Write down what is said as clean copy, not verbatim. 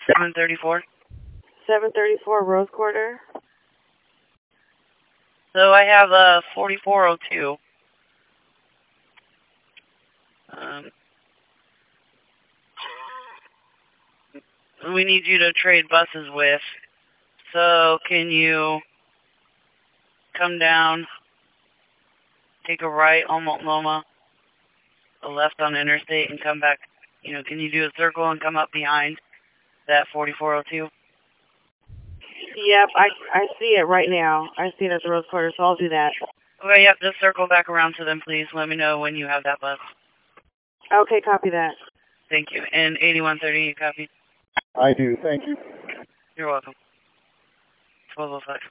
734. 734 Rose Quarter. So I have 4402. We need you to trade buses with. So can you come down, take a right on Multnomah, a left on Interstate, and come back? You know, can you do a circle and come up behind that 4402? Yep, I see it right now. I see it at the Rose Quarter, so I'll do that. Okay, yep, just circle back around to them, please. Let me know when you have that bus. Okay, copy that. Thank you. And 8130, you copy? I do, thank you. You're welcome. 1205.